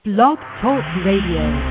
Blog Talk Radio.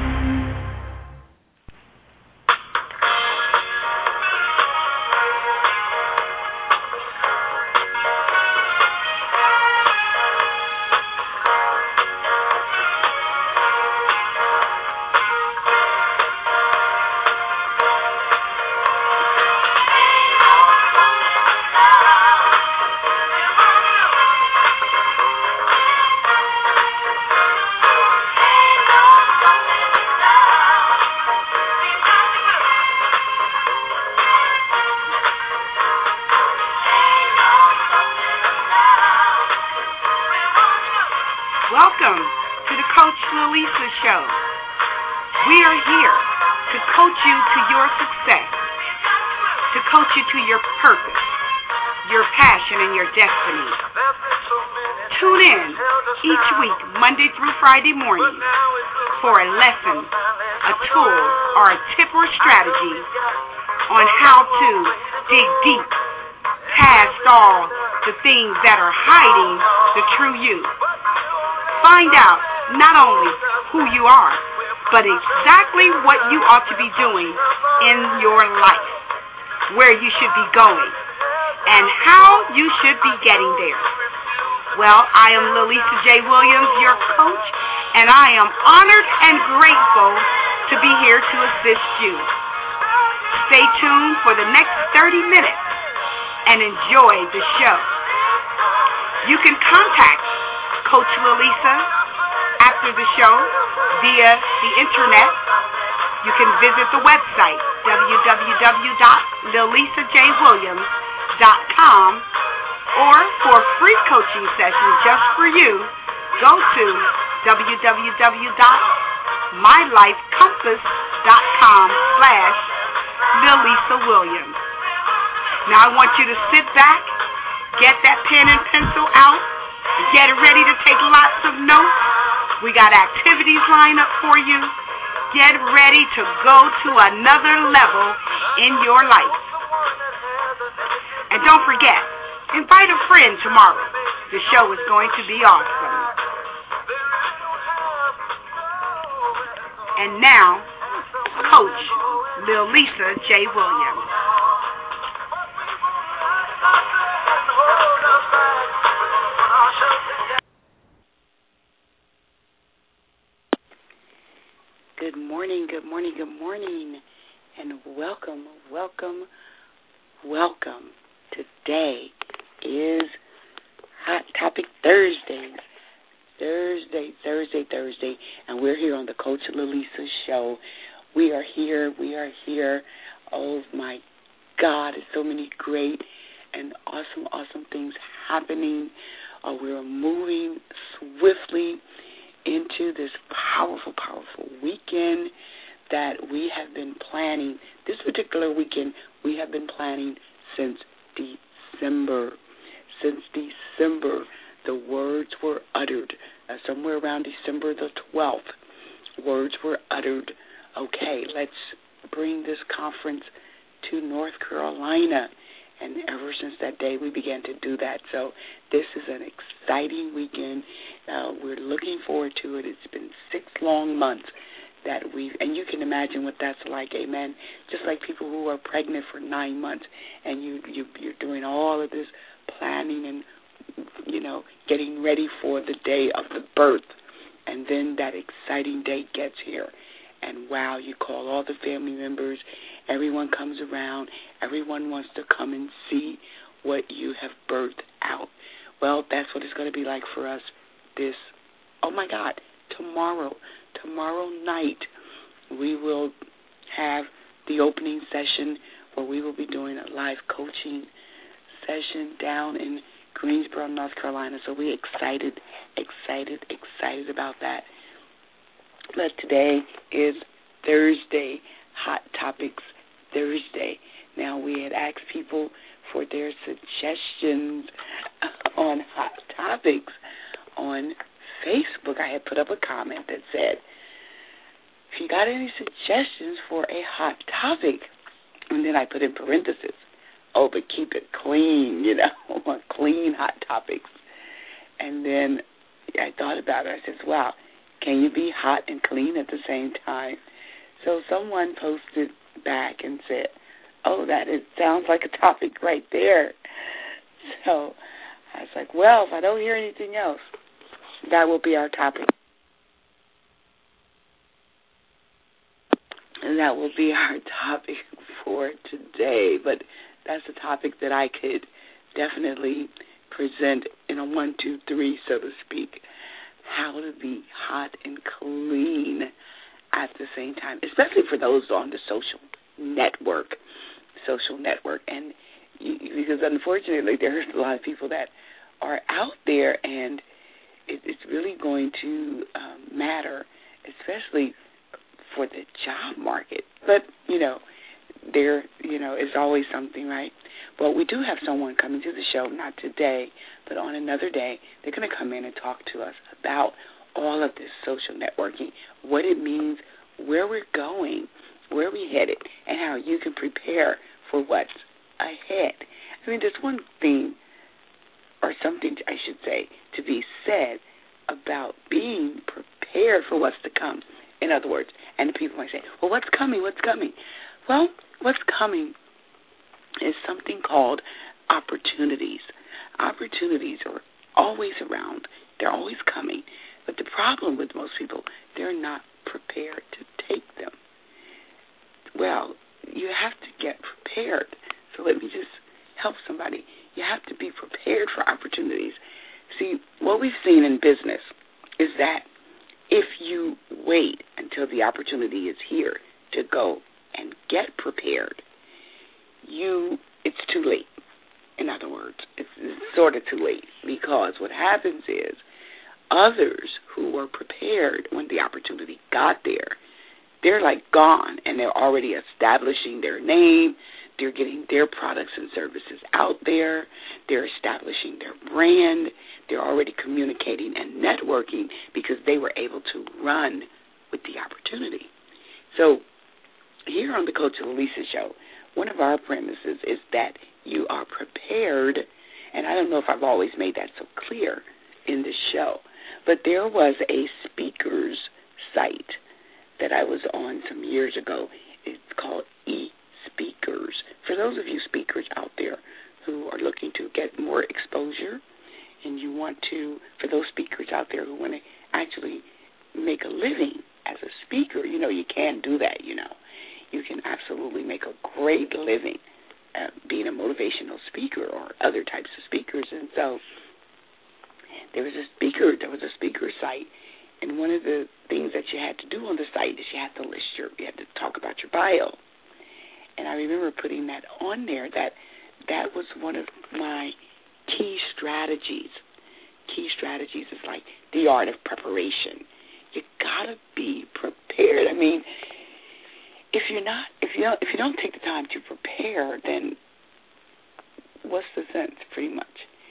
Welcome to the Coach Lalisa Show. We are here to coach you to your success, to coach you to your purpose, your passion, and your destiny. Tune in each week, Monday through Friday morning, for a lesson, a tool, or a tip or strategy on how to dig deep past all the things that are hiding the true you. Find out not only who you are, but exactly what you ought to be doing in your life, where you should be going, and how you should be getting there. Well, I am Lalisa J. Williams, your coach, and I am honored and grateful to be here to assist you. Stay tuned for the next 30 minutes and enjoy the show. You can contact Coach Lalisa after the show via the internet. You can visit the website www.lalisajwilliams.com, or for free coaching sessions just for you, go to www.mylifecompass.com/Lalisa Williams. Now I want you to sit back, get that pen and pencil out, get ready to take lots of notes. We got activities lined up for you. Get ready to go to another level in your life. And don't forget, invite a friend tomorrow. The show is going to be awesome. And now, Coach Lalisa J. Williams. Good morning, good morning, good morning, and welcome, welcome, welcome. Today is Hot Topic Thursday, and we're here on the Coach Lalisa Show. We are here. Oh, my God, there's so many great and awesome things happening. We're moving swiftly into this powerful weekend that we have been planning. This particular weekend we have been planning since December. The words were uttered. Somewhere around December the 12th, words were uttered. Okay, let's bring this conference to North Carolina. And ever since that day, we began to do that. So this is an exciting weekend. We're looking forward to it. It's been 6 long months that and you can imagine what that's like, amen. Just like people who are pregnant for 9 months, and you're doing all of this planning and, getting ready for the day of the birth. And then that exciting day gets here. And wow, you call all the family members. Everyone comes around. Everyone wants to come and see what you have birthed out. Well, that's what it's going to be like for us tomorrow night. We will have the opening session where we will be doing a live coaching session down in Greensboro, North Carolina. So we're excited about that. But today is Thursday, Hot Topics Thursday. Now, we had asked people for their suggestions on hot topics on Facebook. I had put up a comment that said, if you got any suggestions for a hot topic, and then I put in parentheses, but keep it clean, clean hot topics. And then I thought about it. I said, wow, Can you be hot and clean at the same time? So someone posted back and said, oh, sounds like a topic right there. So I was like, well, if I don't hear anything else, that will be our topic. And that will be our topic for today. But that's a topic that I could definitely present in a 1, 2, 3, so to speak. How to be hot and clean at the same time, especially for those on the social network. And because unfortunately there's a lot of people that are out there, and it's really going to matter, especially for the job market. But, there is always something, right? Well, we do have someone coming to the show, not today, but on another day. They're going to come in and talk to us about all of this social networking, what it means, where we're going, where we're headed, and how you can prepare for what's ahead. I mean, there's one thing, or something, I should say, to be said about being prepared for what's to come. In other words, and the people might say, well, what's coming? Well, what's coming is something called opportunities. Opportunities are always around. They're always coming. But the problem with most people, they're not prepared to take them. Well, you have to get prepared. So let me just help somebody. You have to be prepared for opportunities. See, what we've seen in business is that if you wait until the opportunity is here to go and get prepared, it's too late. In other words, it's sort of too late, because what happens is others who were prepared when the opportunity got there, they're like gone, and they're already establishing their name. They're getting their products and services out there. They're establishing their brand. They're already communicating and networking because they were able to run with the opportunity. So here on the Coach Elisa Show, one of our premises is that you are prepared, and I don't know if I've always made that so clear in the show, but there was a speaker's site that I was on some years ago. It's called eSpeakers. For those of you speakers out there who are looking to get more exposure, and you want to, for those speakers out there who want to actually make a living as a speaker, you can do that, You can absolutely make a great living being a motivational speaker or other types of speakers. And so there was a speaker site, and one of the things that you had to do on the site is you had to talk about your bio. And I remember putting that on there, that was one of my key strategies. Key strategies is like the art of preparation. You gotta be prepared. I mean, if you don't take the time to prepare, then what's the sense? Pretty much,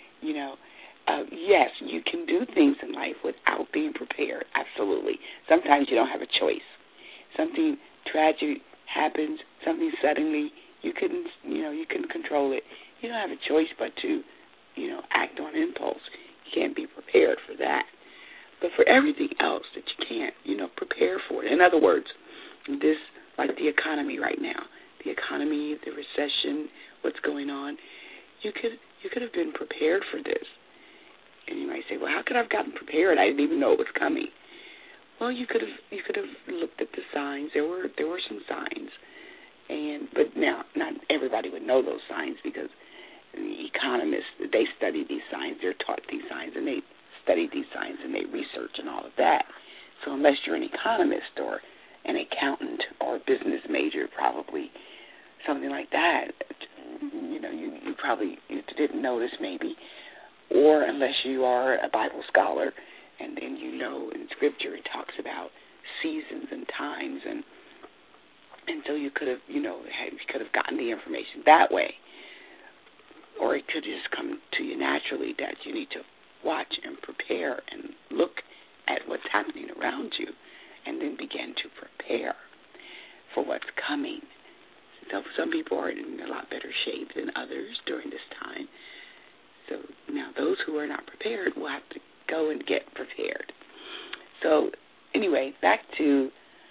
yes, you can do things in life without being prepared. Absolutely. Sometimes you don't have a choice. Something tragic happens. Something suddenly you couldn't control it. You don't have a choice but to, act on impulse. You can't be prepared for that. But for everything else that you can't, prepare for it. In other words, this, like the economy right now, the economy, the recession, what's going on, you could have been prepared for this. And you might say, well, how could I have gotten prepared? I didn't even know it was coming. Well, you could have looked at the signs. There were some signs, but now not everybody would know those signs, because the economists, they study these signs, they're taught these signs, and they study these signs and they research and all of that. So unless you're an economist or an accountant or a business major, probably something like that, you probably didn't notice maybe, or unless you are a Bible scholar, and then in Scripture it talks about seasons and times, and so you could have gotten the information that way, or it could just come to you naturally that you need to watch and prepare and look at what's happening around you, and then begin to prepare for what's coming. So some people are in a lot better shape than others during this time. So now those who are not prepared will have to go and get prepared. So anyway, back to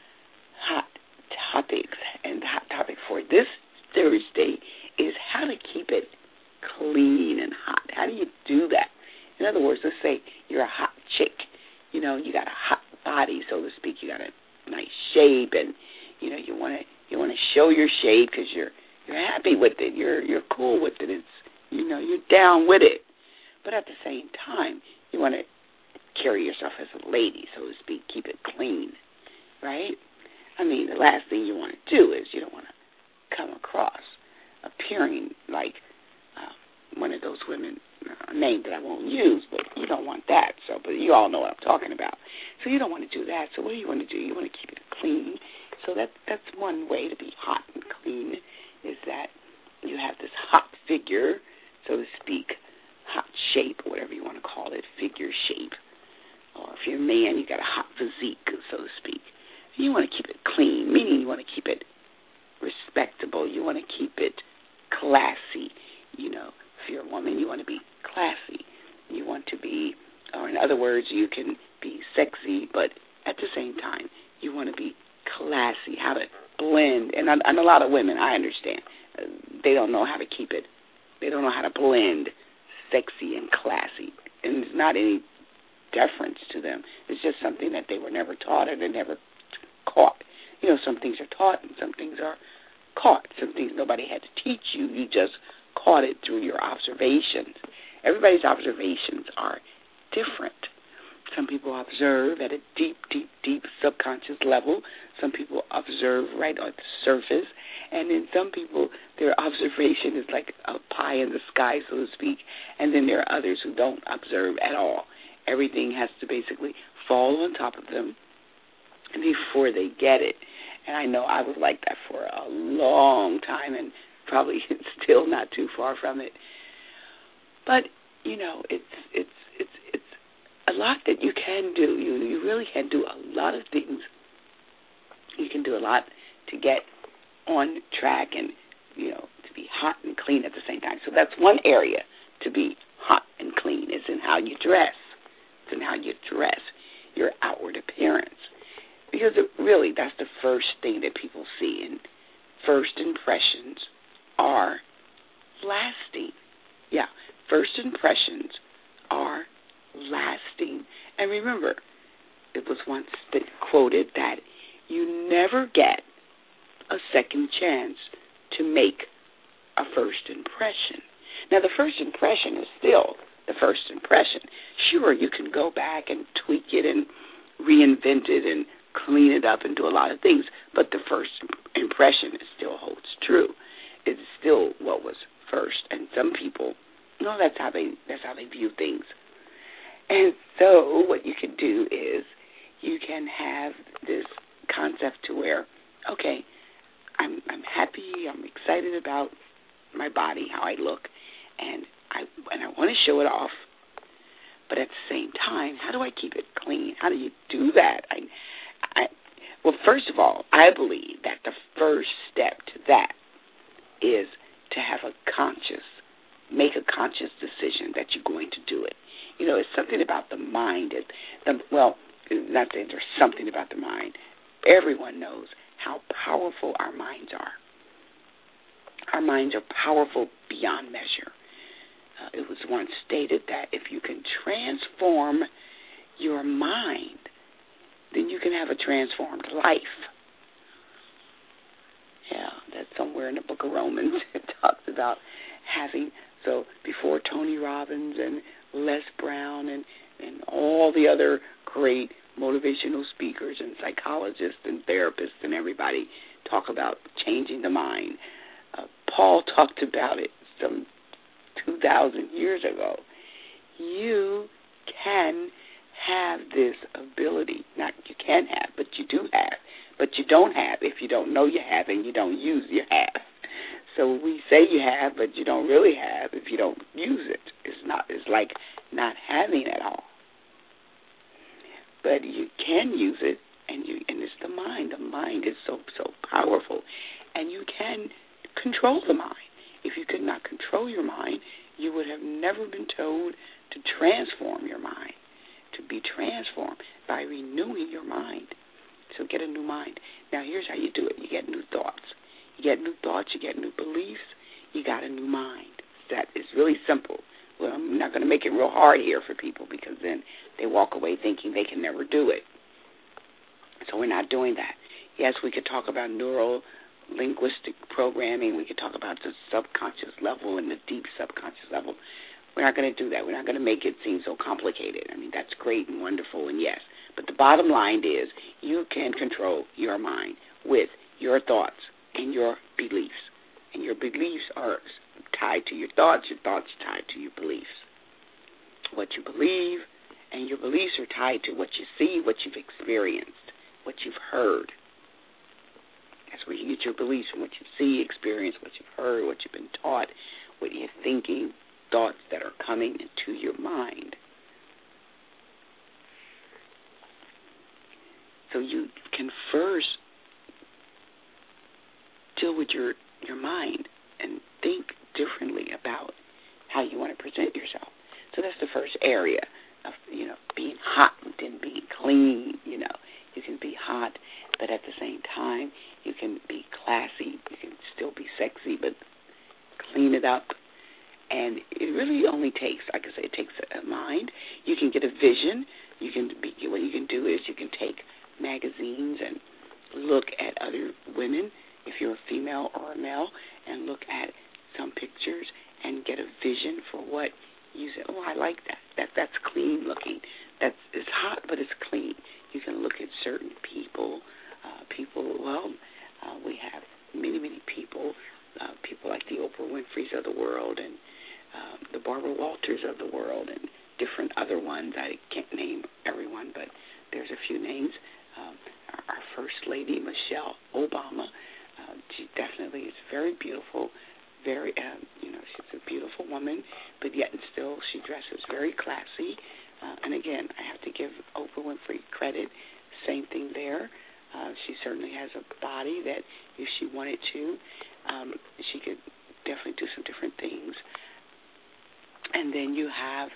hot topics. And the hot topic for this Thursday is how to keep it clean and hot. How do you do that? In other words, let's say you're a hot chick. You know, you got a hot body, so to speak. You got a nice shape, and you know you want to show your shape because you're happy with it. You're cool with it. It's you're down with it. But at the same time, you want to carry yourself as a lady, so to speak. Keep it clean, right? I mean, the last thing you want to do is you don't want to come across appearing like one of those women, a name that I won't use, but you don't want that. So, but you all know what I'm talking about. So you don't want to do that. So what do you want to do? You want to keep it clean. So that's one way to be hot and clean, is that you have this hot figure, so to speak, hot shape, or whatever you want to call it, figure shape. Or if you're a man, you got a hot physique, so to speak. You want to keep it clean, meaning you want to keep it respectable. You want to keep it classy. You know, if you're a woman, you want to be classy. You want to be, or in other words, you can be sexy, but at the same time, you want to be classy, how to blend. And a lot of women, I understand, they don't know how to keep it. They don't know how to blend sexy and classy. And it's not any deference to them. It's just something that they were never taught or they never caught. You know, some things are taught and some things are caught. Some things nobody had to teach you. You just caught it through your observations. Everybody's observations are different. Some people observe at a deep, deep, deep subconscious level. Some people observe right on the surface. And then some people, their observation is like a pie in the sky, so to speak. And then there are others who don't observe at all. Everything has to basically fall on top of them before they get it. And I know I was like that for a long time, and probably still not too far from it. But you know, it's a lot that you can do. You really can do a lot of things. You can do a lot to get on track and to be hot and clean at the same time. So that's one area to be hot and clean. Is in how you dress. It's in how you dress, your outward appearance. Because really, that's the first thing that people see, and first impressions are lasting. Yeah, first impressions are lasting. And remember, it was once quoted that you never get a second chance to make a first impression. Now, the first impression is still the first impression. Sure, you can go back and tweak it and reinvent it and clean it up and do a lot of things, but the first impression still holds true. It's still what was first. And some people, that's how they view things. And so what you can do is you can have this concept to where, okay, I'm happy, I'm excited about my body, how I look, and I want to show it off. But at the same time, how do I keep it clean? How do you do that? Well, first of all, I believe that the first step to that is to make a conscious decision that you're going to do it. You know, it's something about the mind. Not that there's something about the mind. Everyone knows how powerful our minds are. Our minds are powerful beyond measure. It was once stated that if you can transform your mind, then you can have a transformed life. Yeah, that's somewhere in the book of Romans. It talks about having, so before Tony Robbins and Les Brown and all the other great motivational speakers and psychologists and therapists and everybody talk about changing the mind. Paul talked about it some 2,000 years ago. You can have this ability. Not you can have, but you do have. But you don't have if you don't know you have and you don't use your have. So we say you have, but you don't really have if you don't use it. It's like not having at all. But you can use it, and it's the mind. The mind is so powerful, and you can control the mind. If you could not control your mind, you would have never been told to transform your mind, to be transformed by renewing your mind. So get a new mind. Now, here's how you do it. You get new thoughts. You get new thoughts. You get new beliefs. You got a new mind. That is really simple. Well, I'm not going to make it real hard here for people because then they walk away thinking they can never do it. So we're not doing that. Yes, we could talk about neuro-linguistic programming. We could talk about the subconscious level and the deep subconscious level. We're not going to do that. We're not going to make it seem so complicated. I mean, that's great and wonderful and yes. But the bottom line is you can control your mind with your thoughts and your beliefs. And your beliefs are tied to your thoughts are tied to your beliefs. What you believe and your beliefs are tied to what you see, what you've experienced, what you've heard. That's where you get your beliefs from, what you see, experience, what you've heard, what you've been taught, what you're thinking, thoughts that are coming into your mind. So you can first deal with your mind and think differently about how you want to present yourself. So that's the first area of, being hot and then being clean. You can be hot, but at the same time, you can be classy. You can still be sexy, but clean it up. And it really only takes, like I say, it takes a mind. You can get a vision. What you can do is you can take magazines and look at other women, if you're a female or a male, and look at some pictures and get a vision for what you say. Oh, I like that. That's clean looking. It's hot, but it's clean. You can look at certain people. We have many, many people. People like the Oprah Winfreys of the world and the Barbara Walters of the world and different other ones. I can't name everyone, but there's a few names. Our First Lady, Michelle Obama, she definitely is very beautiful, very, she's a beautiful woman, but yet and still she dresses very classy. And again, I have to give Oprah Winfrey credit. Same thing there. She certainly has a body that if she wanted to, she could definitely do some different things. And then you have,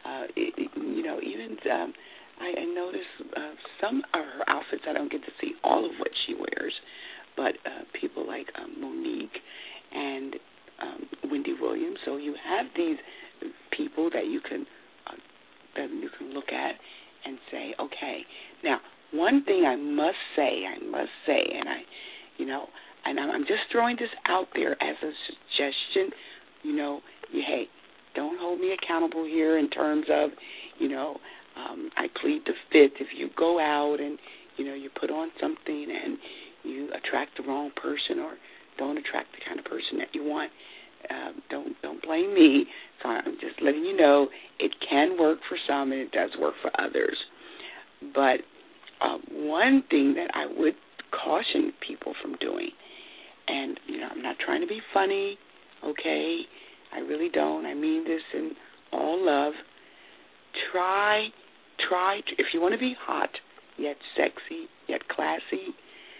I notice some of her outfits, I don't get to see all of what she wears, but people like Monique and Wendy Williams. So you have these people that you can look at and say, okay. Now, one thing I must say, and I'm just throwing this out there as a suggestion. Hey, don't hold me accountable here in terms of, I plead the fifth. If you go out and, you put on something and you attract the wrong person or don't attract the kind of person that you want, don't blame me. So I'm just letting you know it can work for some and it does work for others. But one thing that I would caution people from doing, and, I'm not trying to be funny, okay? I really don't. I mean this in all love. Try, if you want to be hot, yet sexy, yet classy,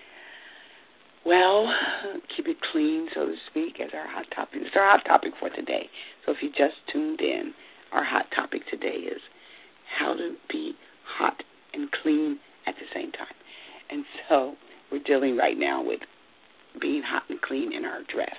well, keep it clean, so to speak, as our hot topic. It's our hot topic for today. So if you just tuned in, our hot topic today is how to be hot and clean at the same time. And so we're dealing right now with being hot and clean in our dress.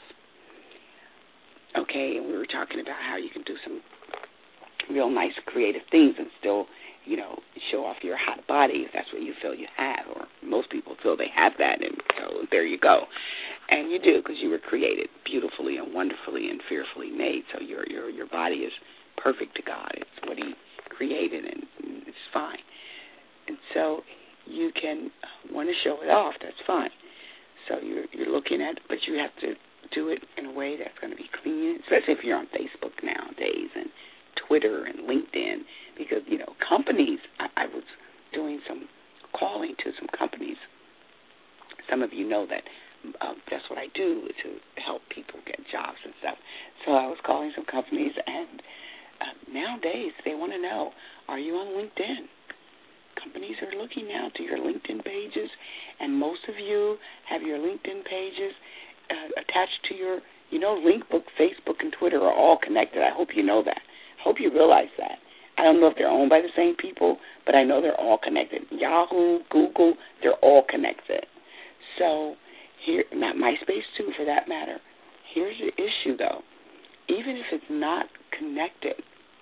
Okay, and we were talking about how you can do some real nice creative things and still, show off your hot body if that's what you feel you have, or most people feel they have that, and so there you go. And you do, because you were created beautifully and wonderfully and fearfully made, so your body is perfect to God. It's what He created, and it's fine. And so you can want to show it off, that's fine. So you're looking at it, but you have to do it in a way that's going to be clean, especially if you're on Facebook nowadays and Twitter and LinkedIn, because, companies, I was doing some calling to some companies. Some of you know that that's what I do to help people get jobs and stuff. So I was calling some companies, and nowadays they want to know, are you on LinkedIn? Companies are looking now to your LinkedIn pages, and most of you have your LinkedIn pages attached to your, Linkbook, Facebook, and Twitter are all connected. I hope you know that. I hope you realize that. I don't know if they're owned by the same people, but I know they're all connected. Yahoo, Google, they're all connected. So here, not MySpace too, for that matter. Here's the issue, though. Even if it's not connected,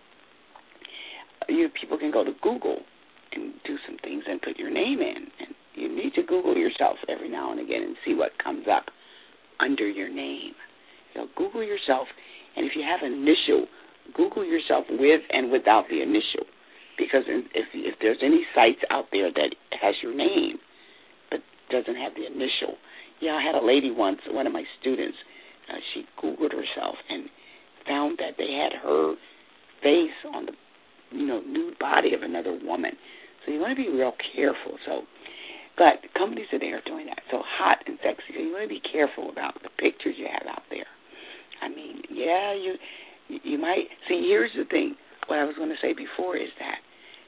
people can go to Google and do some things and put your name in. And you need to Google yourself every now and again and see what comes up under your name. Google yourself, and if you have an initial, Google yourself with and without the initial. Because if there's any sites out there that has your name but doesn't have the initial. I had a lady once, one of my students, she Googled herself and found that they had her face on the nude body of another woman. So you want to be real careful. But companies today are doing that. So hot and sexy. So you want to be careful about the pictures you have out there. I mean, you might see. Here's the thing. What I was going to say before is that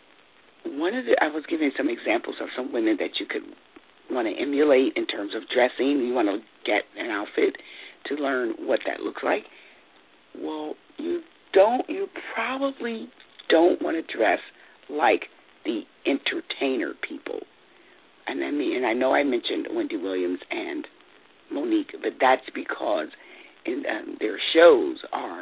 I was giving some examples of some women that you could want to emulate in terms of dressing. You want to get an outfit to learn what that looks like. Well, you probably don't want to dress like the entertainer people. And I know I mentioned Wendy Williams and Monique, but that's because their shows are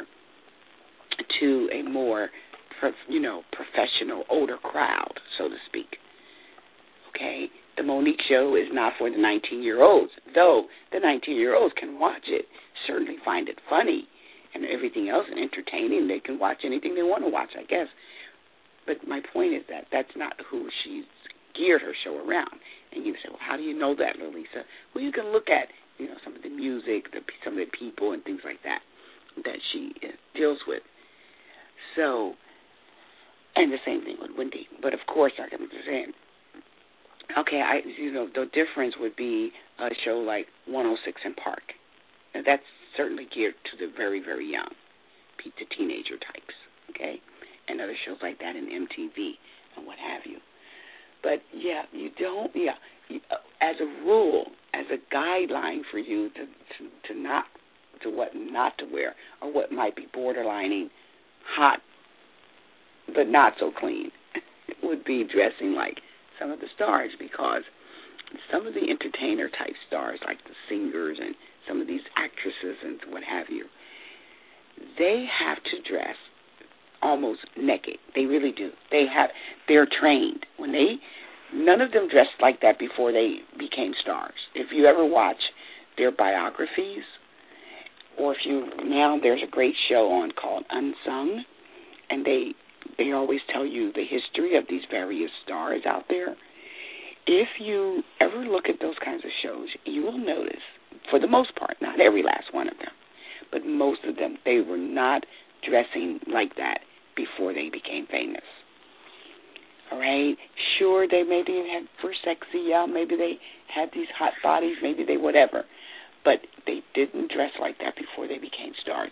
to a more, professional, older crowd, so to speak. Okay? The Monique show is not for the 19-year-olds, though the 19-year-olds can watch it, certainly find it funny, and everything else and entertaining. They can watch anything they want to watch, I guess. But my point is that that's not who she's geared her show around. And you say, well, how do you know that, Lalisa? Well, you can look at, some of the music, some of the people and things like that she deals with. So, and the same thing with Wendy. But, of course, like I'm just saying, okay, the difference would be a show like 106 in Park. Now, that's certainly geared to the very, very young, the teenager types, okay? And other shows like that in MTV and what have you. But, as a rule, as a guideline for you to what not to wear or what might be borderlining hot but not so clean would be dressing like some of the stars, because some of the entertainer-type stars, like the singers and some of these actresses and what have you, they have to dress almost naked. They really do. They're trained. None of them dressed like that before they became stars. If you ever watch their biographies, or there's a great show on called Unsung, and they always tell you the history of these various stars out there. If you ever look at those kinds of shows, you will notice, for the most part, not every last one of them, but most of them, they were not dressing like that before they became famous. All right? Sure, they maybe were sexy, maybe they had these hot bodies, maybe they whatever, but they didn't dress like that before they became stars.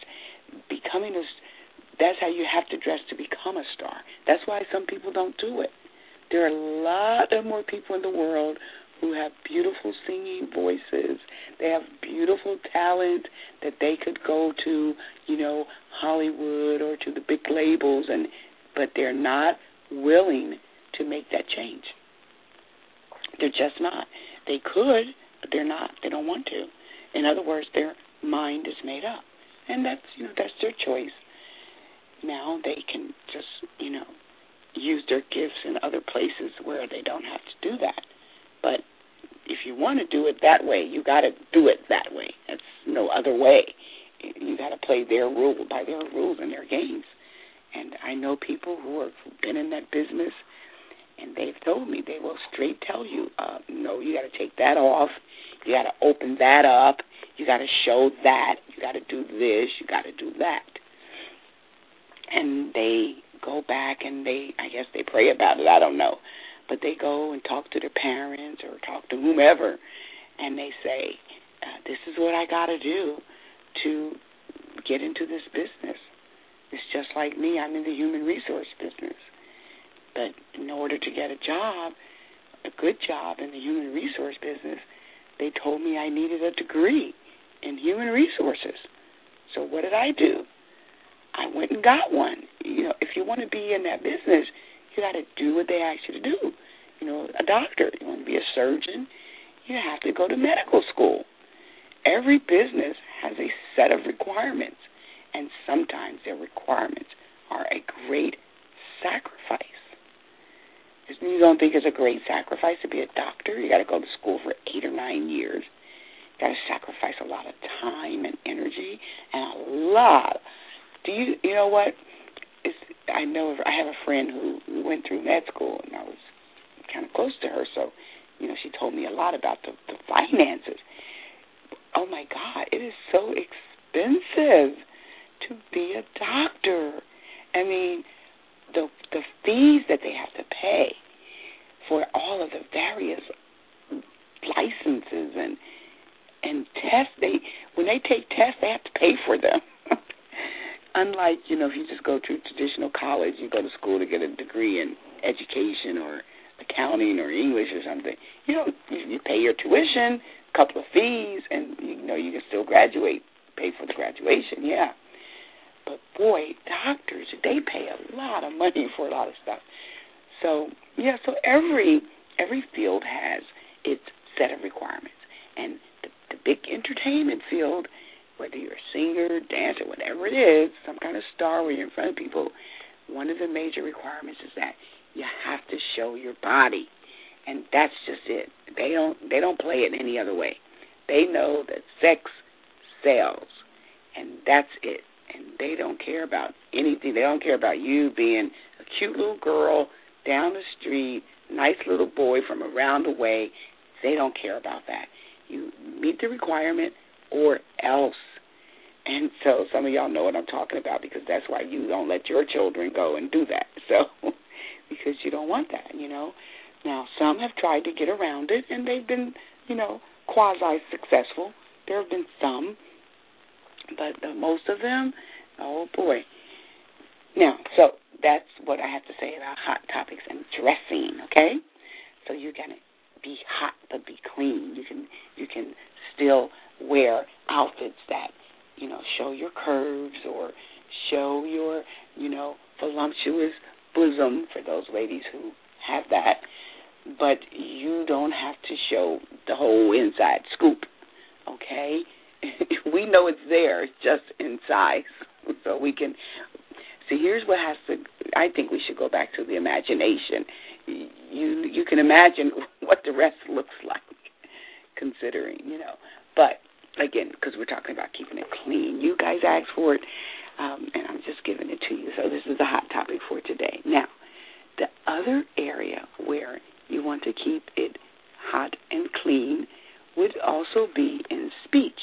That's how you have to dress to become a star. That's why some people don't do it. There are a lot of more people in the world who have beautiful singing voices. They have beautiful talent that they could go to, Hollywood or to the big labels, but they're not willing to make that change. They're just not. They could, but they're not. They don't want to. In other words, their mind is made up, and that's their choice. Now they can just use their gifts in other places where they don't have to do that. But if you want to do it that way, you got to do it that way. That's no other way. You got to play by their rules and their games. And I know people who have been in that business, and they've told me, they will straight tell you, no, you got to take that off. You got to open that up. You got to show that. You got to do this. You got to do that. And they go back and I guess they pray about it. I don't know. But they go and talk to their parents or talk to whomever, and they say, this is what I got to do to get into this business. It's just like me. I'm in the human resource business. But in order to get a job, a good job in the human resource business, they told me I needed a degree in human resources. So what did I do? I went and got one. If you want to be in that business, you got to do what they ask you to do. a doctor. You want to be a surgeon, you have to go to medical school. Every business has a set of requirements, and sometimes their requirements are a great sacrifice. You don't think it's a great sacrifice to be a doctor? You got to go to school for 8 or 9 years. You got to sacrifice a lot of time and energy and a lot. You know what? I have a friend who went through med school, and I was kind of close to her, so she told me a lot about the finances. Oh my God, it is so expensive to be a doctor. I mean, the fees that they have to pay for all of the various licenses and tests. When they take tests, they have to pay for them. Unlike, if you just go to traditional college, you go to school to get a degree in education or accounting or English or something. You pay your tuition, a couple of fees, and you can still graduate, pay for the graduation, yeah. But boy, doctors, they pay a lot of money for a lot of stuff. So every field has its set of requirements. And the big entertainment field, whether you're a singer, dancer, whatever it is, some kind of star where you're in front of people, one of the major requirements is that you have to show your body. And that's just it. They don't play it any other way. They know that sex sells, and that's it. And they don't care about anything. They don't care about you being a cute little girl down the street, nice little boy from around the way. They don't care about that. You meet the requirement or else. And so some of y'all know what I'm talking about, because that's why you don't let your children go and do that. So because you don't want that, Now, some have tried to get around it, and they've been, quasi-successful. There have been some, but most of them, oh, boy. Now, so that's what I have to say about hot topics and dressing, okay? So you're going to be hot but be clean. You can still wear outfits that, show your curves or show your, voluptuous bosom for those ladies who have that. But you don't have to show the whole inside scoop, okay? We know it's there, it's just in size. So we can see. Here's what has to. I think we should go back to the imagination. You can imagine what the rest looks like, considering, But again, because we're talking about keeping it clean, you guys asked for it, and I'm just giving it to you. So this is the hot topic for today. Now, the other area where you want to keep it hot and clean would also be in speech.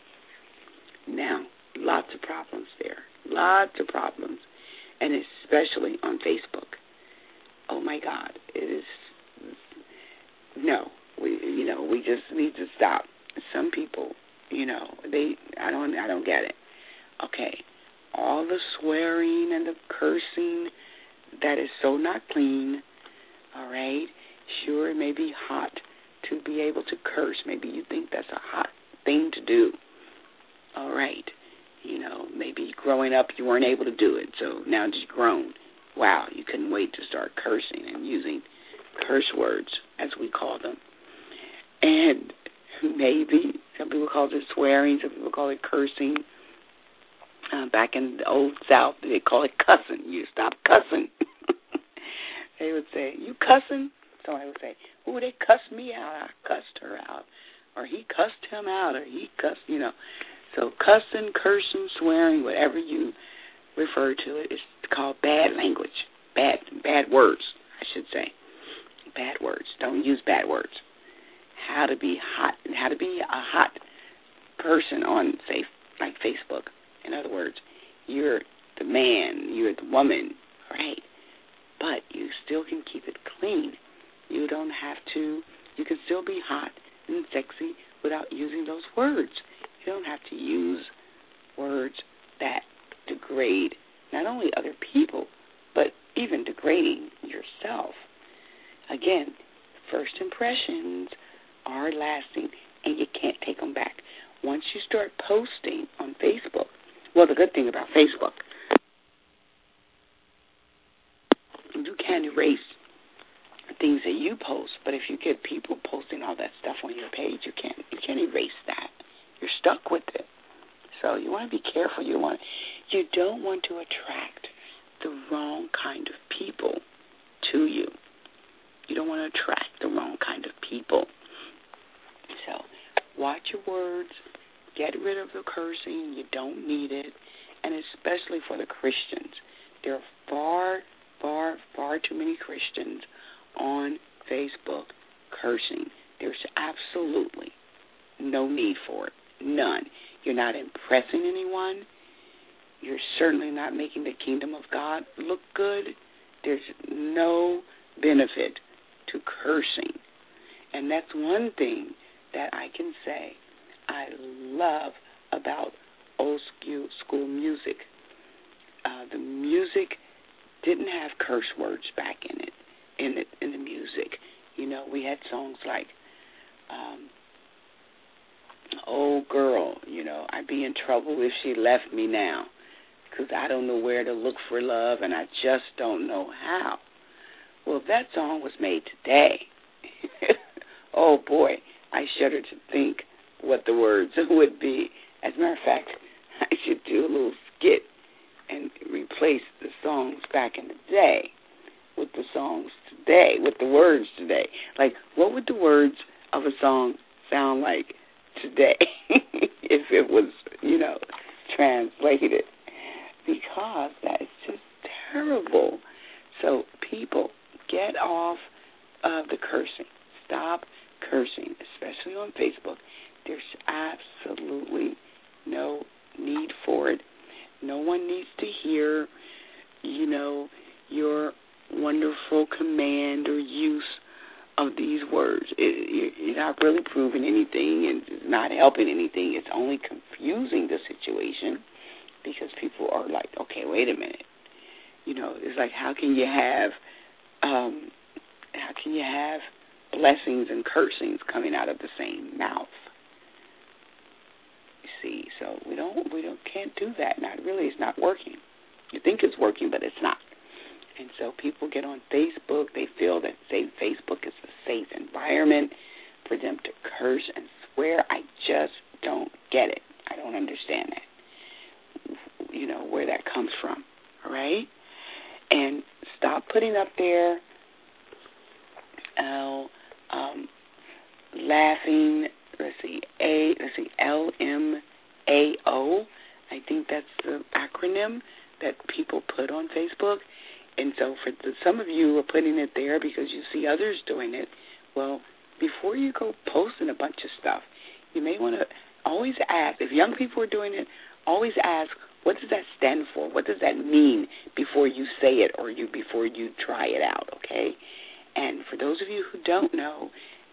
Now, lots of problems there. Lots of problems. And especially on Facebook. Oh, my God. It is... No. We just need to stop. Some people, I don't get it. Okay. All the swearing and the cursing, that is so not clean. All right? Sure, it may be hot to be able to curse. Maybe you think that's a hot thing to do. All right. Maybe growing up you weren't able to do it, so now that you're grown, wow, you couldn't wait to start cursing and using curse words, as we call them. And maybe some people call it swearing, some people call it cursing. Back in the old South, they call it cussing. You stop cussing. They would say, you cussing? Somebody would say, ooh, they cussed me out. I cussed her out. Or he cussed him out. Or he cussed, So cussing, cursing, swearing, whatever you refer to it, is called bad language. Bad words, I should say. Bad words. Don't use bad words. How to be hot, and how to be a hot person on, say, like Facebook. In other words, you're the man, you're the woman, right? But you still can keep it clean. You don't have to. You can still be hot and sexy without using those words. You don't have to use words that degrade not only other people, but even degrading yourself. Again, first impressions are lasting, and you can't take them back. Once you start posting on Facebook, well, the good thing about Facebook, you can erase things that you post. But if you get people posting all that stuff on your page, you can't erase that. You're stuck with it. So you want to be careful. You don't want to attract the wrong kind of people to you. You don't want to attract the wrong kind of people. So watch your words. Get rid of the cursing. You don't need it. And especially for the Christians. There are far too many Christians on Facebook cursing. There's absolutely no need for it. None. You're not impressing anyone. You're certainly not making the kingdom of God look good. There's no benefit to cursing. And that's one thing that I can say I love about old school music. The music didn't have curse words back in the music. You know, we had songs like "Oh Girl," you know, I'd be in trouble if she left me now, 'cause I don't know where to look for love and I just don't know how. Well, if that song was made today, oh boy, I shudder to think what the words would be. As a matter of fact, I should do a little skit and replace the songs back in the day with the songs today, with the words today. Like, what would the words of a song sound like today if it was, you know, translated? Because that is just terrible. So people, get off of the cursing. Stop cursing, especially on Facebook. There's absolutely no need for it. No one needs to hear, you know, your wonderful command or use of these words. You're not really proving anything, and it's not helping anything. It's only confusing the situation, because people are like, okay, wait a minute. You know, it's like, how can you have blessings and cursings coming out of the same mouth? You see, so we can't do that. Not really. It's not working. You think it's working, but it's not. And so people get on Facebook. They feel that Facebook is a safe environment for them to curse and swear. I just don't get it. I don't understand that. You know, where that comes from. All right? And stop putting up there laughing. Let's see, LMAO. I think that's the acronym that people put on Facebook. And so for some of you are putting it there because you see others doing it. Well, before you go posting a bunch of stuff, you may want to always ask, if young people are doing it, always ask, what does that stand for? What does that mean before you say it or before you try it out, okay? And for those of you who don't know,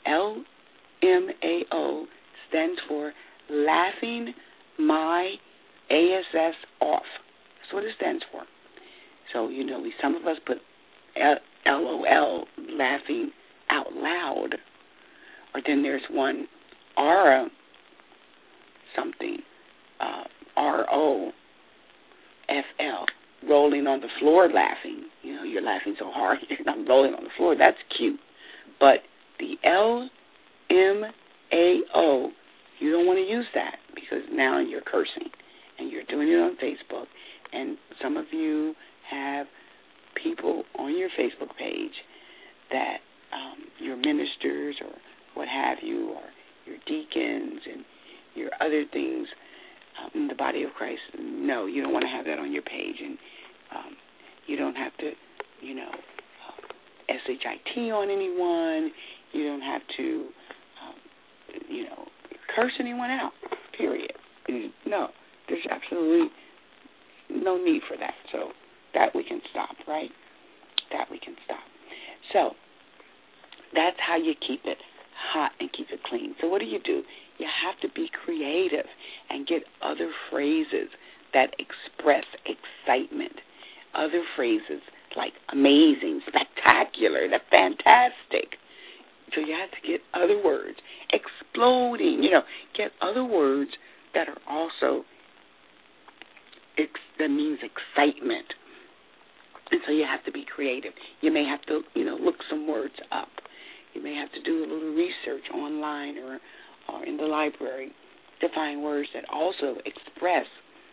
LMAO stands for Laughing My ASS Off. That's what it stands for. So, you know, some of us put LOL, laughing out loud. Or then there's one, RA something, ROFL, rolling on the floor laughing. You know, you're laughing so hard, you're not rolling on the floor. That's cute. But the LMAO, you don't want to use that because now you're cursing. And you're doing it on Facebook. And some of you have people on your Facebook page that your ministers or what have you, or your deacons and your other things in the body of Christ. No, you don't want to have that on your page. And you don't have to, you know, SHIT on anyone. You don't have to, you know, curse anyone out, period. No, there's absolutely no need for that. So that we can stop, right? That we can stop. So that's how you keep it hot and keep it clean. So what do? You have to be creative and get other phrases that express excitement. Other phrases like amazing, spectacular, the fantastic. So you have to get other words. Exploding, you know, get other words that are also, that means excitement. And so you have to be creative. You may have to, look some words up. You may have to do a little research online or in the library to find words that also express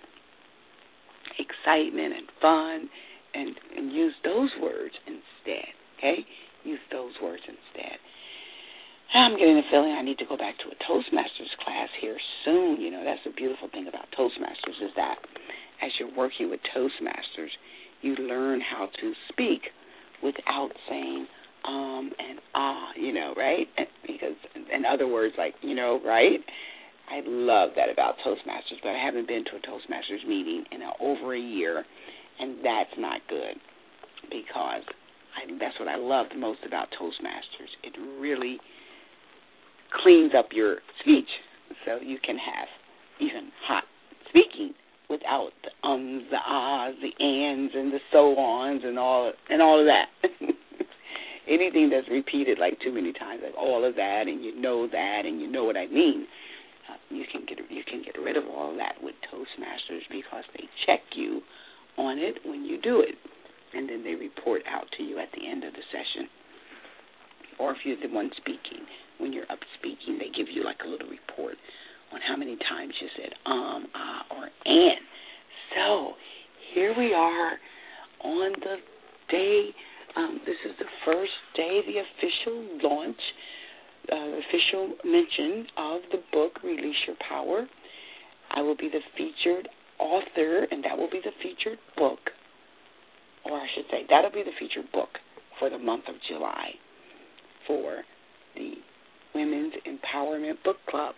excitement and fun, and use those words instead, okay? Use those words instead. I'm getting a feeling I need to go back to a Toastmasters class here soon. That's the beautiful thing about Toastmasters is that as you're working with Toastmasters, you learn how to speak without saying and right? Because in other words, like, right? I love that about Toastmasters, but I haven't been to a Toastmasters meeting in over a year, and that's not good because that's what I love the most about Toastmasters. It really cleans up your speech so you can have even hot speaking without the ums, the ahs, the ands, and the so-ons and all of that. Anything that's repeated like too many times, like all of that, and that, and you know what I mean. You can get rid of all of that with Toastmasters because they check you on it when you do it, and then they report out to you at the end of the session. Or if you're the one speaking, when you're up speaking, they give you like a little report on how many times you said or and. So here we are on the day. This is the first day, the official launch, official mention of the book, Release Your Power. I will be the featured author, and that will be the featured book, or I should say, that'll be the featured book for the month of July for the Women's Empowerment Book Club.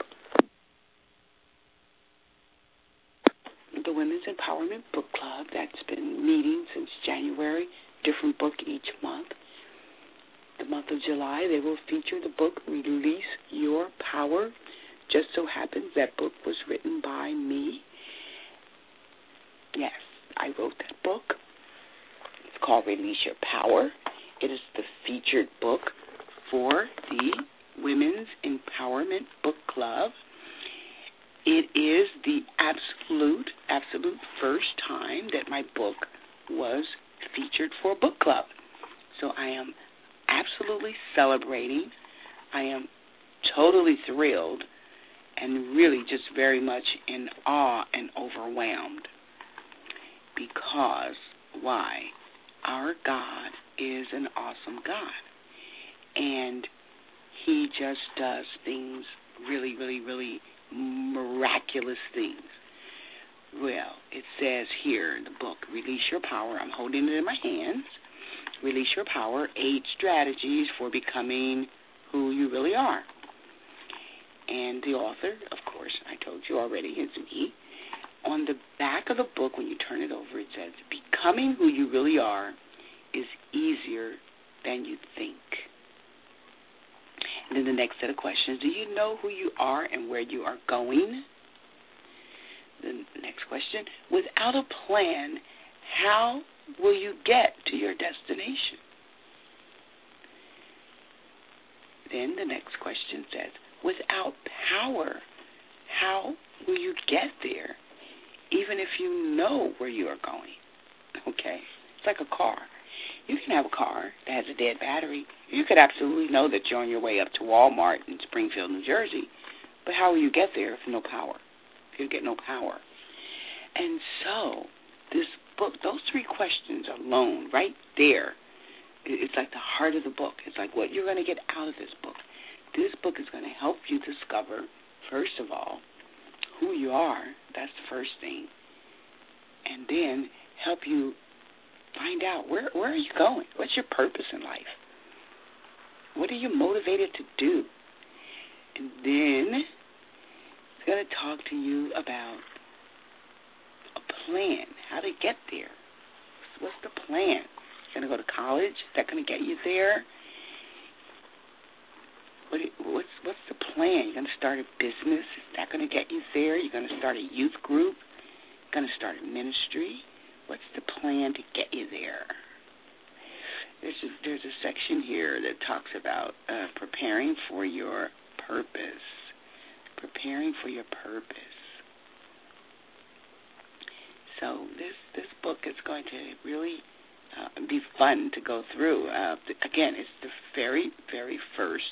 The Women's Empowerment Book Club, that's been meeting since January, different book each month. The month of July, they will feature the book Release Your Power. Just so happens that book was written by me. Yes, I wrote that book. It's called Release Your Power. It is the featured book for the Women's Empowerment Book Club. It is the absolute first time that my book was featured for a book club. So I am absolutely celebrating. I am totally thrilled and really just very much in awe and overwhelmed. Because, why? Our God is an awesome God. And He just does things really, really, really miraculous things. Well, it says here in the book, Release Your Power. I'm holding it in my hands. Release Your Power, 8 strategies for becoming who you really are. And the author, of course, I told you already, is me. On the back of the book, when you turn it over, it says, becoming who you really are is easier than you think. And then the next set of questions, do you know who you are and where you are going? The next question, without a plan, how will you get to your destination? Then the next question says, without power, how will you get there, even if you know where you are going? Okay, it's like a car. You can have a car that has a dead battery. You could absolutely know that you're on your way up to Walmart in Springfield, New Jersey, but how will you get there if no power? If you get no power? And so this book, those 3 questions alone right there, it's like the heart of the book. It's like what you're going to get out of this book. This book is going to help you discover, first of all, who you are. That's the first thing. And then help you find out where are you going? What's your purpose in life? What are you motivated to do? And then it's going to talk to you about a plan, how to get there. What's the plan? You're going to go to college? Is that going to get you there? What's the plan? You're going to start a business? Is that going to get you there? You're going to start a youth group? You're going to start a ministry? What's the plan to get you there? There's a section here that talks about preparing for your purpose. Preparing for your purpose. So this book is going to really be fun to go through. Again, it's the very, very first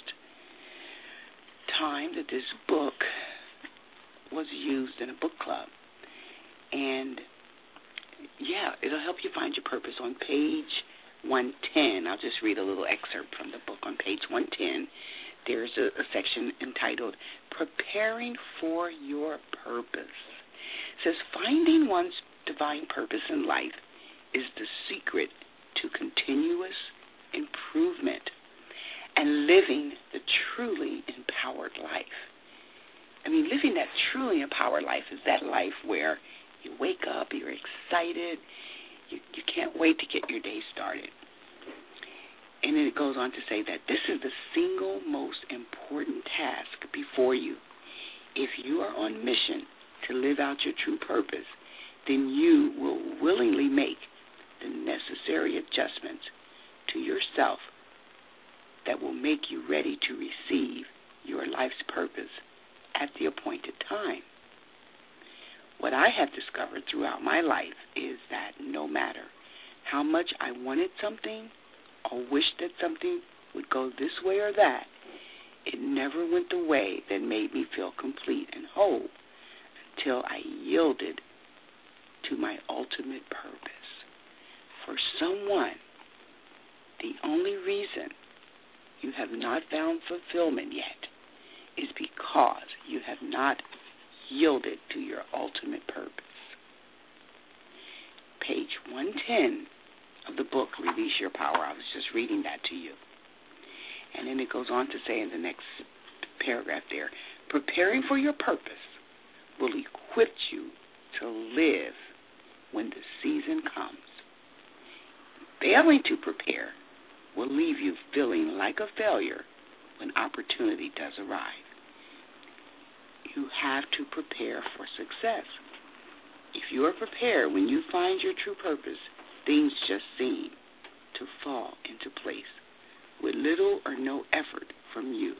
time that this book was used in a book club. And, yeah, it'll help you find your purpose. On page 110, I'll just read a little excerpt from the book. On page 110, there's a section entitled Preparing for Your Purpose. It says, finding one's divine purpose in life is the secret to continuous improvement and living the truly empowered life. I mean, living that truly empowered life is that life where you wake up, you're excited, you can't wait to get your day started. And then it goes on to say that this is the single most important task before you. If you are on mission to live out your true purpose, then you will willingly make the necessary adjustments to yourself that will make you ready to receive your life's purpose at the appointed time. What I have discovered throughout my life is that no matter how much I wanted something or wished that something would go this way or that, it never went the way that made me feel complete and whole until I yielded to my ultimate purpose. For someone, the only reason you have not found fulfillment yet is because you have not yielded to your ultimate purpose. Page 110 of the book, Release Your Power. I was just reading that to you. And then it goes on to say in the next paragraph there, preparing for your purpose will equip you to live when the season comes. Failing to prepare will leave you feeling like a failure when opportunity does arrive. You have to prepare for success. If you are prepared when you find your true purpose, things just seem to fall into place with little or no effort from you.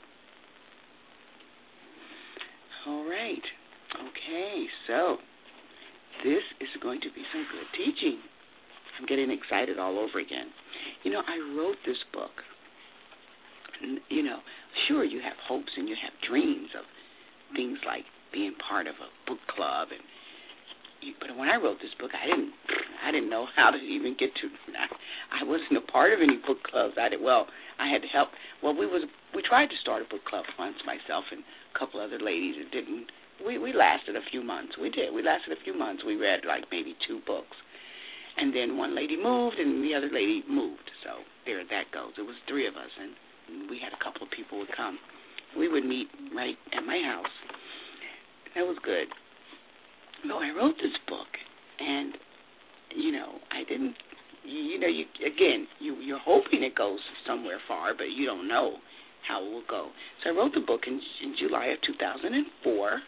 All right. Okay, so this is going to be some good teaching. I'm getting excited all over again. You know, I wrote this book. You know, sure, you have hopes and you have dreams of things like being part of a book club, but when I wrote this book, I didn't know how to even get to. I wasn't a part of any book clubs. I had to help. Well, we tried to start a book club once, myself and a couple other ladies. It didn't. We lasted a few months. We did. We lasted a few months. We read like maybe 2 books. And then one lady moved, and the other lady moved. So there that goes. It was 3 of us, and we had a couple of people would come. We would meet right at my house. That was good. So I wrote this book, and, you know, I didn't, you know, you're hoping it goes somewhere far, but you don't know how it will go. So I wrote the book in July of 2004.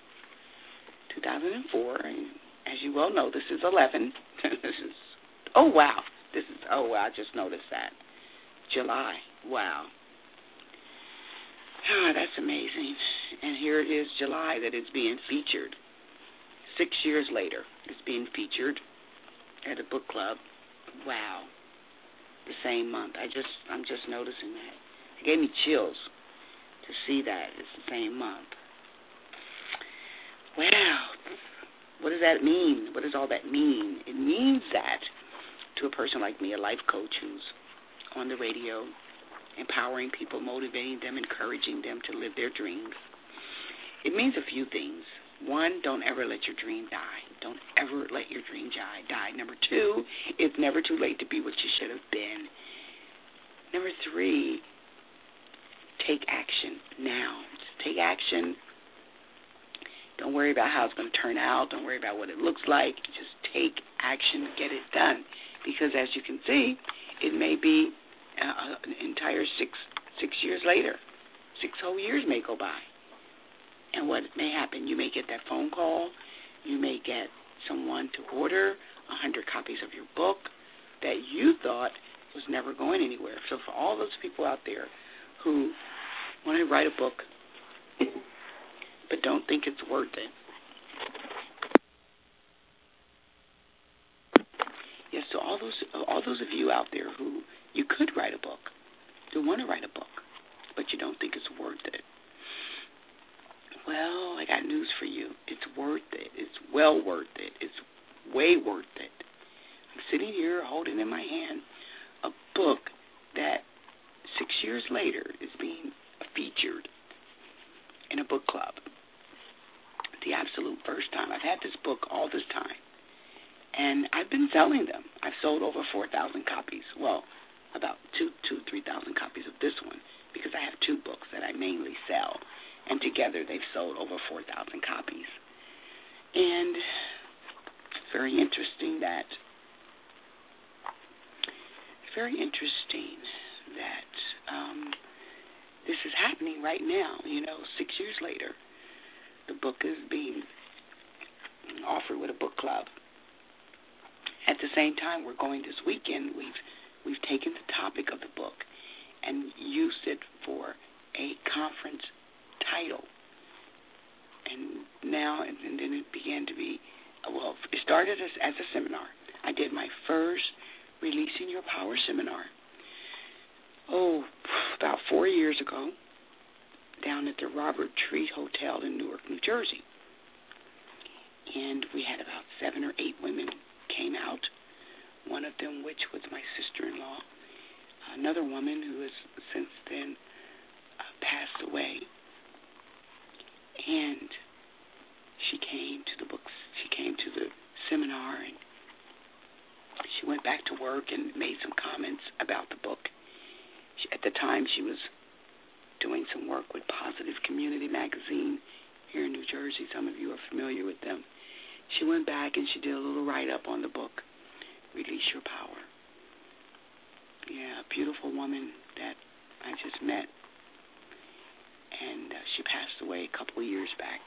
And as you well know, this is 11. I just noticed that. July. Wow. Oh, that's amazing. And here it is, July, that it's being featured. 6 years later, it's being featured at a book club. Wow. The same month. I'm just noticing that. It gave me chills to see that it's the same month. Wow. What does that mean? What does all that mean? It means that to a person like me, a life coach who's on the radio, empowering people, motivating them, encouraging them to live their dreams, it means a few things. 1, don't ever let your dream die. Don't ever let your dream die. Number 2, it's never too late to be what you should have been. Number 3, take action now. Just take action. Don't worry about how it's going to turn out. Don't worry about what it looks like. Just take action, get it done. Because as you can see, it may be an entire six years later. 6 whole years may go by. And what may happen, you may get that phone call. You may get someone to order 100 copies of your book that you thought was never going anywhere. So for all those people out there who want to write a book but don't think it's worth it, yes, so all those of you out there You could write a book. You want to write a book, but you don't think it's worth it. Well, I got news for you. It's worth it. It's well worth it. It's way worth it. I'm sitting here holding in my hand a book that 6 years later is being featured in a book club. The absolute first time. I've had this book all this time, and I've been selling them. I've sold over 4,000 copies. Well, about 3,000 copies of this one, because I have two books that I mainly sell, and together they've sold over 4,000 copies. And it's very interesting that this is happening right now. 6 years later, the book is being offered with a book club. At the same time, we're going this weekend. We've taken the topic of the book and used it for a conference title. And now, and then it began to be, it started as a seminar. I did my first Releasing Your Power seminar, about 4 years ago, down at the Robert Tree Hotel in Newark, New Jersey. And we had about 7 or 8 women came out, one of them which was my sister-in-law, another woman who has since then passed away. And she came to the books, she came to the seminar, and she went back to work and made some comments about the book. At the time, she was doing some work with Positive Community Magazine here in New Jersey. Some of you are familiar with them. She went back and she did a little write-up on the book, Release Your Power. Yeah, a beautiful woman that I just met. And she passed away a couple of years back.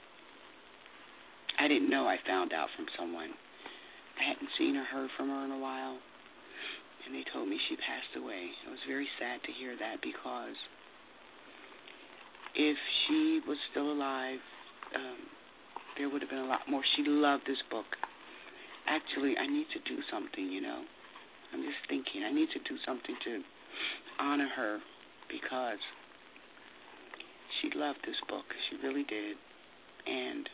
I didn't know. I found out from someone. I hadn't seen or heard from her in a while, and they told me she passed away. It was very sad to hear that, because if she was still alive, there would have been a lot more. She loved this book. Actually, I need to do something, I'm just thinking I need to do something to honor her, because she loved this book. She really did. And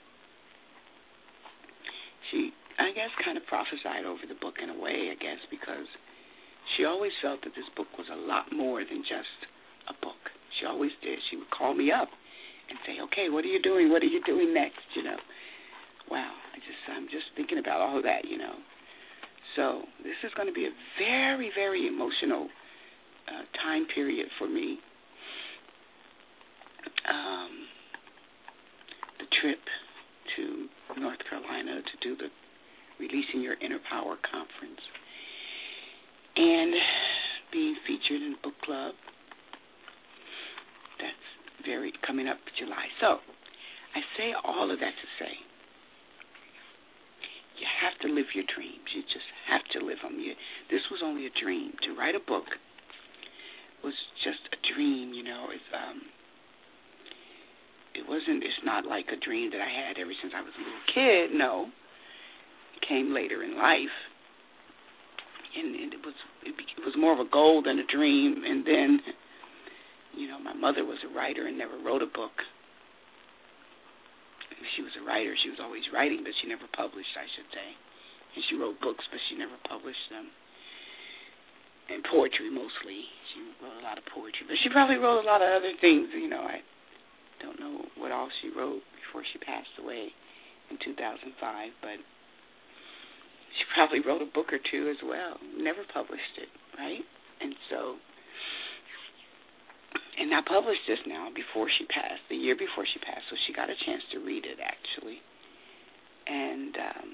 she, I guess, kind of prophesied over the book in a way, I guess, because she always felt that this book was a lot more than just a book. She always did. She would call me up and say, okay, what are you doing? What are you doing next? Wow, I'm just thinking about all of that, So this is going to be a very, very emotional time period for me. The trip to North Carolina to do the Releasing Your Inner Power conference and being featured in a book club. That's coming up July. So I say all of that to say you have to live your dreams. You just have to live them. This was only a dream. To write a book was just a dream, It's not like a dream that I had ever since I was a little kid. No. It came later in life. And it was more of a goal than a dream. And then, my mother was a writer and never wrote a book. She was a writer. She was always writing, but she never published, I should say. And she wrote books, but she never published them. And poetry, mostly. She wrote a lot of poetry. But she probably wrote a lot of other things. I don't know what all she wrote before she passed away in 2005, but she probably wrote a book or two as well. Never published it, right? And I published this now before she passed, the year before she passed, so she got a chance to read it, actually. And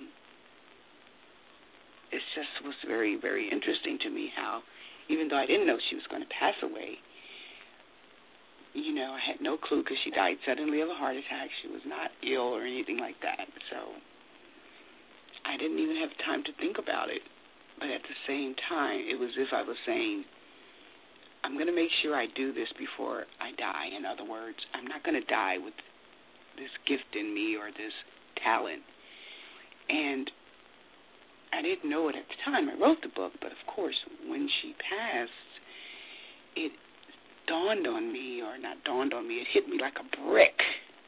it just was very, very interesting to me how, even though I didn't know she was going to pass away, I had no clue, because she died suddenly of a heart attack. She was not ill or anything like that. So I didn't even have time to think about it. But at the same time, it was as if I was saying, I'm going to make sure I do this before I die. In other words, I'm not going to die with this gift in me or this talent. And I I didn't know it at the time I wrote the book, but of course, when she passed, it dawned on me, or not dawned on me, it hit me like a brick,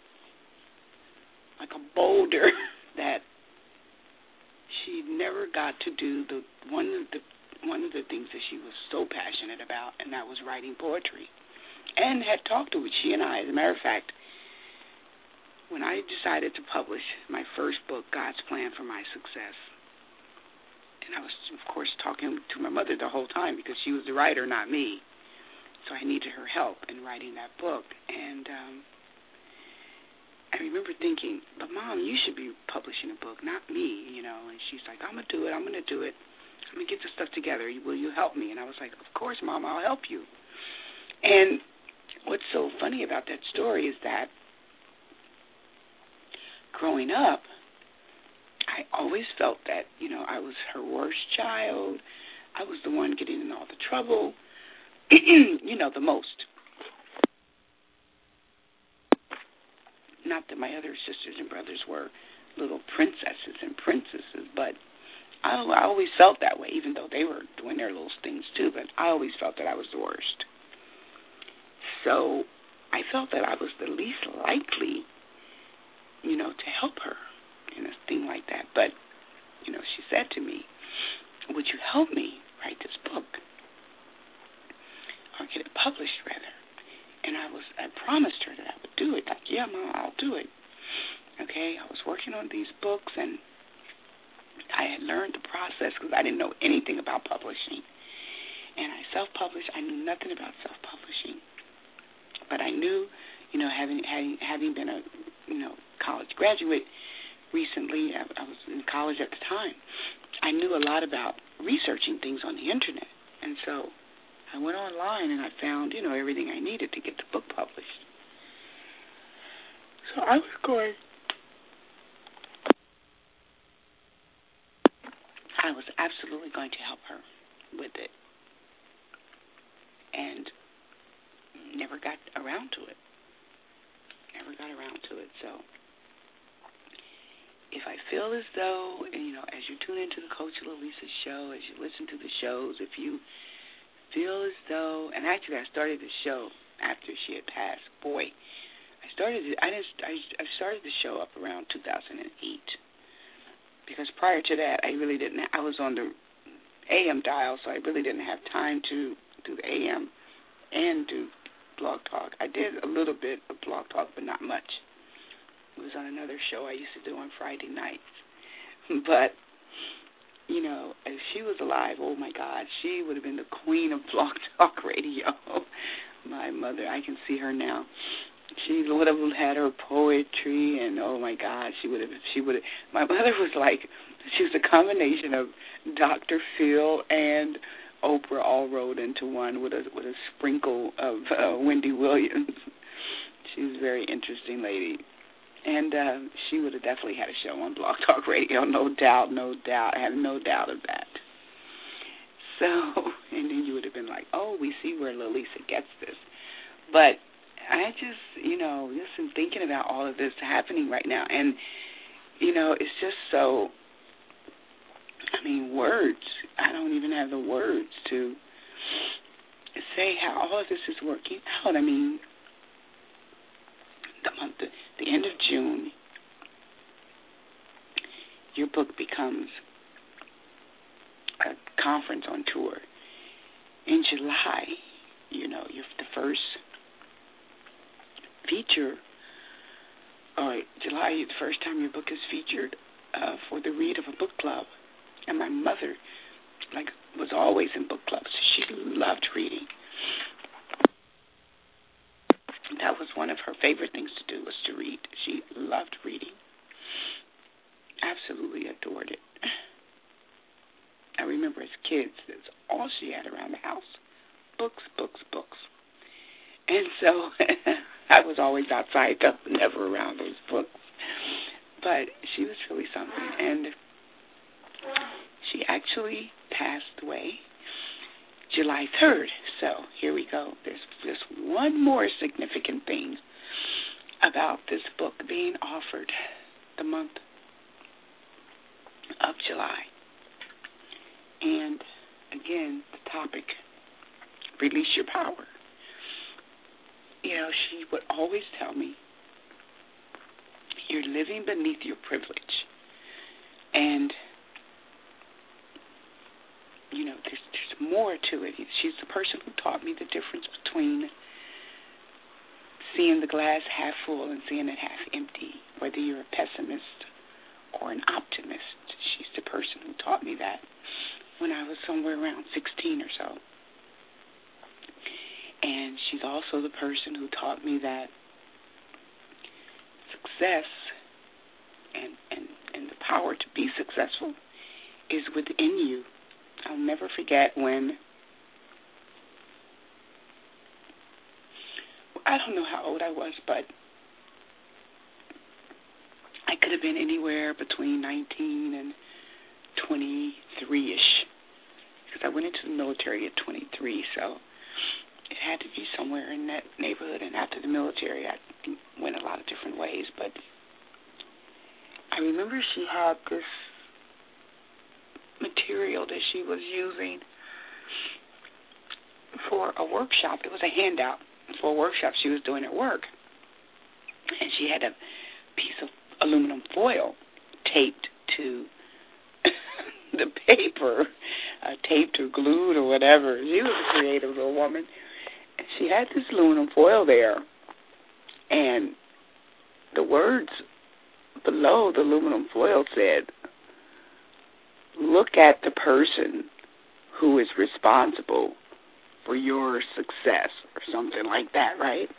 like a boulder, that she never got to do one of the things that she was so passionate about, and that was writing poetry, and had talked to it. She and I, as a matter of fact, when I decided to publish my first book, God's Plan for My Success, and I was, of course, talking to my mother the whole time because she was the writer, not me, so I needed her help in writing that book. And I remember thinking, but Mom, you should be publishing a book, not me, And she's like, I'm going to do it. I'm going to get the stuff together. Will you help me? And I was like, of course, Mom, I'll help you. And what's so funny about that story is that growing up, I always felt that, I was her worst child. I was the one getting in all the trouble, the most. Not that my other sisters and brothers were little princesses and princesses, but I always felt that way, even though they were doing their little things too, but I always felt that I was the worst. So I felt that I was the least likely, to help her in a thing like that. But, she said to me, would you help me write this book? Or get it published, rather. And I promised her that I would do it. Like, yeah, Mom, I'll do it. Okay, I was working on these books, and I had learned the process because I didn't know anything about publishing. And I self-published. I knew nothing about self-publishing. But I knew, having been a, college graduate recently, I was in college at the time, I knew a lot about researching things on the Internet. And so I went online and I found, everything I needed to get the book published. So I was absolutely going to help her with it. And never got around to it. So if I feel as though, as you tune into the Coach Lalisa show, as you listen to the shows, if you feel as though, and actually I started the show after she had passed. Boy, I started the show up around 2008 because prior to that I was on the AM dial, so I really didn't have time to do the AM and do Blog Talk. I did a little bit of Blog Talk, but not much. It was on another show I used to do on Friday nights. But, if she was alive, oh, my God, she would have been the queen of Blog Talk Radio. My mother, I can see her now. She would have had her poetry, and, oh, my God, she would have. My mother was like, she was a combination of Dr. Phil and Oprah all rolled into one with a sprinkle of Wendy Williams. She was a very interesting lady. And she would have definitely had a show on Blog Talk Radio, no doubt. I have no doubt of that. So, and then you would have been like, oh, we see where Lalisa gets this. But I just, listen, thinking about all of this happening right now, and, it's just so, words. I don't even have the words to say how all of this is working out. The end of June, your book becomes a conference on tour. In July, you're the first feature, or July, the first time your book is featured for the read of a book club. And my mother, was always in book clubs. She loved reading. That was one of her favorite things to do, was to read. She loved reading. Absolutely adored it. I remember as kids, that's all she had around the house. Books. And so I was always outside, though, never around those books. But she was really something. And she actually passed away July 3rd. So here we go. There's just one more significant thing about this book being offered the month of July. And again, the topic, release your power. You know, she would always tell me, you're living beneath your privilege. And, you know, there's more to it. She's the person who taught me the difference between seeing the glass half full and seeing it half empty, whether you're a pessimist or an optimist. She's the person who taught me that when I was somewhere around 16 or so. And she's also the person who taught me that success and the power to be successful is within you. I'll never forget when, I don't know how old I was, but I could have been anywhere between 19 and 23-ish, because I went into the military at 23, so it had to be somewhere in that neighborhood. And after the military, I went a lot of different ways, but I remember she had this material that she was using for a workshop. It was a handout for a workshop she was doing at work. And she had a piece of aluminum foil taped to the paper, taped or glued or whatever. She was a creative little woman. And she had this aluminum foil there. And the words below the aluminum foil said, look at the person who is responsible for your success, or something like that, right?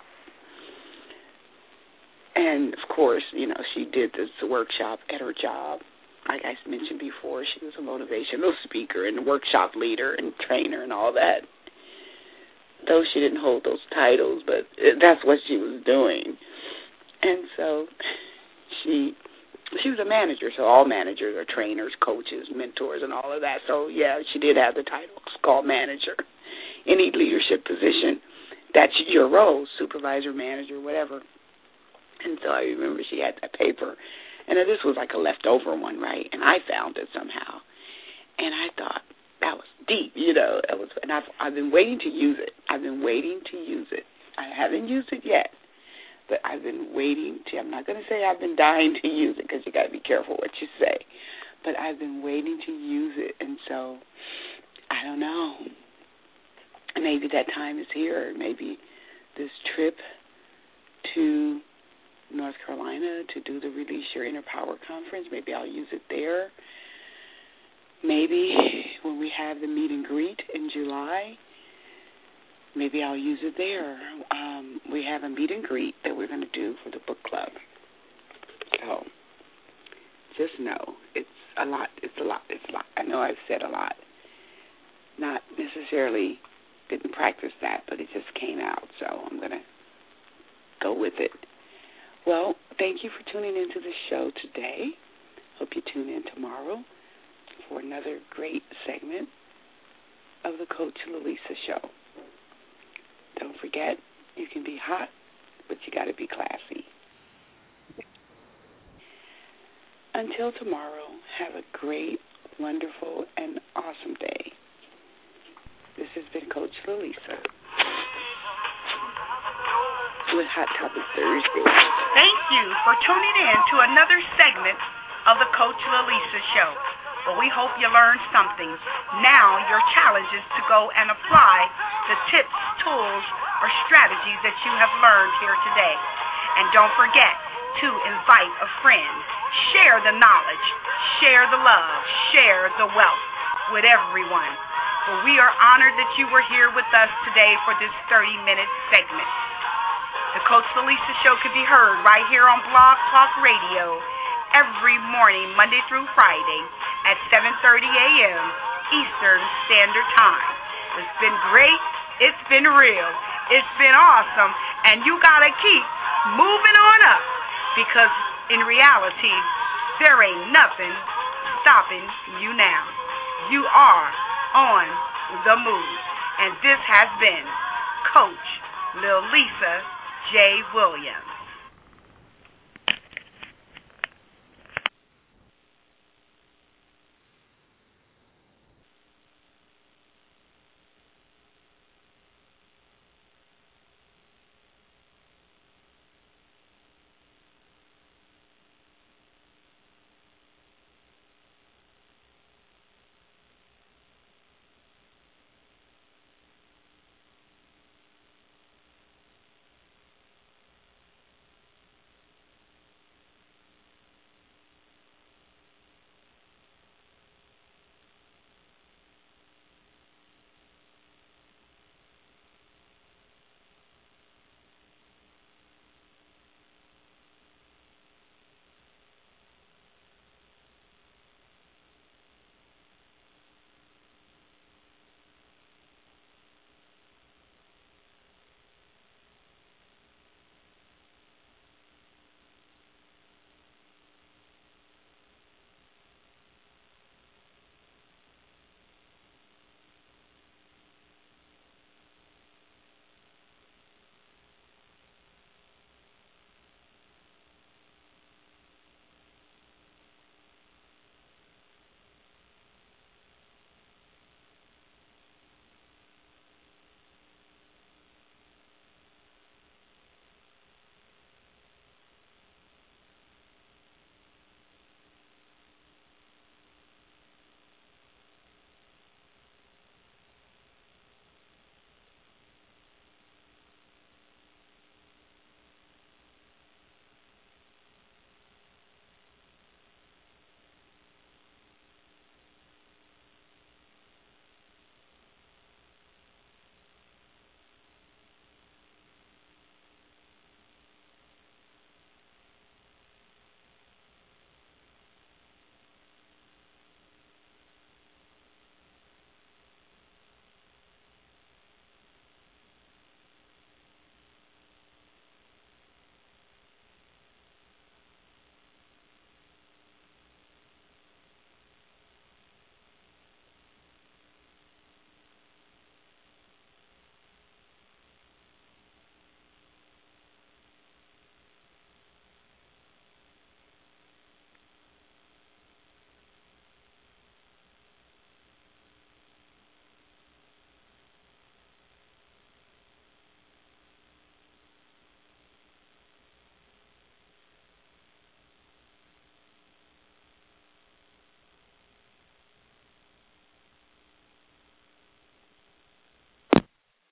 And, of course, you know, she did this workshop at her job. Like I mentioned before, she was a motivational speaker and workshop leader and trainer and all that. Though she didn't hold those titles, but that's what she was doing. And so she was a manager, so all managers are trainers, coaches, mentors, and all of that. So, yeah, she did have the title. It's called manager. Any leadership position, that's your role, supervisor, manager, whatever. And so I remember she had that paper, and this was like a leftover one, right? And I found it somehow, and I thought that was deep, you know. And I've been waiting to use it. I haven't used it yet, but I've been waiting to. I'm not going to say I've been dying to use it, because you got to be careful what you say, but I've been waiting to use it, and so I don't know. Maybe that time is here. Maybe this trip to North Carolina to do the Release Your Inner Power conference, maybe I'll use it there. Maybe when we have the meet and greet in July, maybe I'll use it there. We have a meet and greet that we're going to do for the book club. So just know it's a lot. I know I've said a lot. Not necessarily didn't practice that, but it just came out, so I'm going to go with it. Well, thank you for tuning into the show today. Hope you tune in tomorrow for another great segment of the Coach Lalisa Show. Don't forget, you can be hot, but you got to be classy. Until tomorrow, have a great, wonderful, and awesome day. This has been Coach Lalisa with Hot Topic Thursday. Thank you for tuning in to another segment of the Coach Lalisa Show. Well, we hope you learned something. Now your challenge is to go and apply the tips, tools, or strategies that you have learned here today. And don't forget to invite a friend. Share the knowledge, share the love, share the wealth with everyone. Well, we are honored that you were here with us today for this 30-minute segment. The Coach Lalisa Show can be heard right here on Blog Talk Radio every morning, Monday through Friday at 7:30 a.m. Eastern Standard Time. It's been great. It's been real. It's been awesome. And you got to keep moving on up, because in reality, there ain't nothing stopping you now. You are on the move. And this has been Coach Lalisa J. Williams.